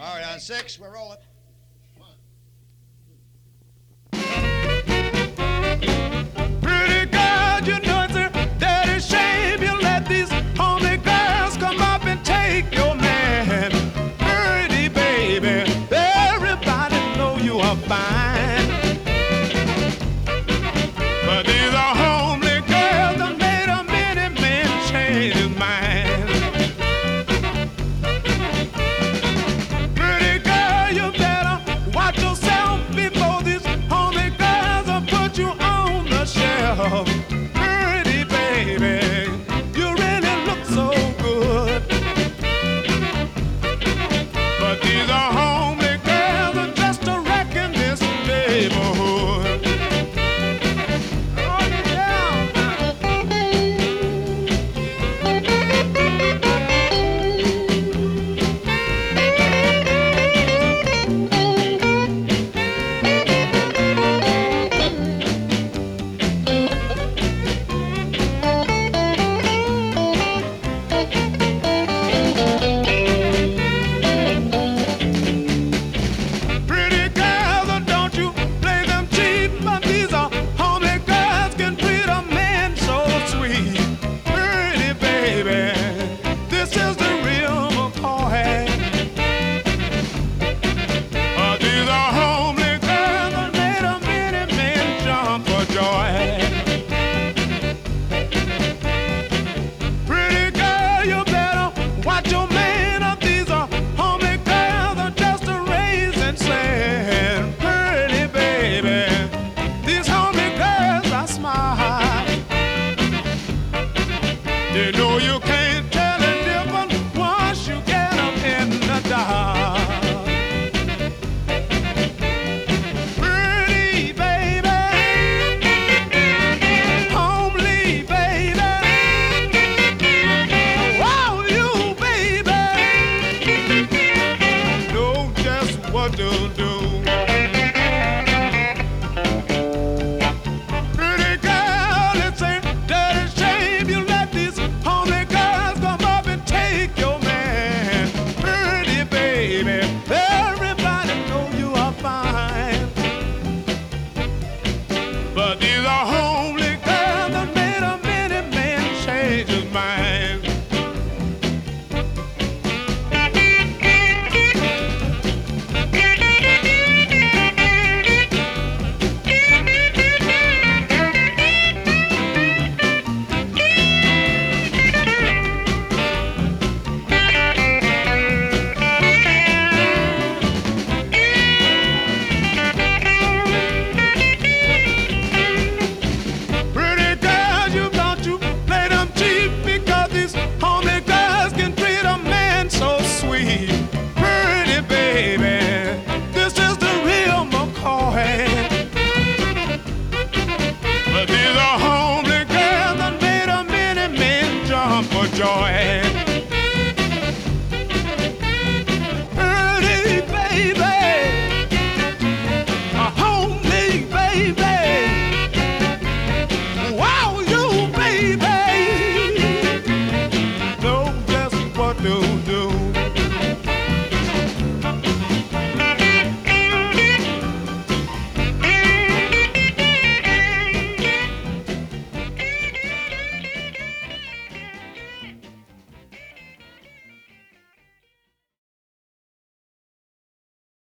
All right, on 6, we're rolling. Pretty girl, you know it's a dirty shame you let these homely girls come up and take your man. Pretty baby, everybody know you are fine. But these are homely girls that made a many men change his mind. Pretty girl, you better watch yourself before these homely girls will put you on the shelf. Pretty baby, you really look so good. But these are homely girls that just a wreck in this neighborhood. Oh, yeah. Pretty girls, don't you play them cheap, but these are homely girls can treat a man so sweet. Pretty baby, this is the real McCoy. These are homely girls that made a many men jump for joy. Pretty girl, you better watch your man. These are homely girls that just a raising sand. Pretty baby, these homely girls are smart. They know you can't tell the difference once you get them in the dark. Pretty baby, homely baby, wow, you baby, know just what to do.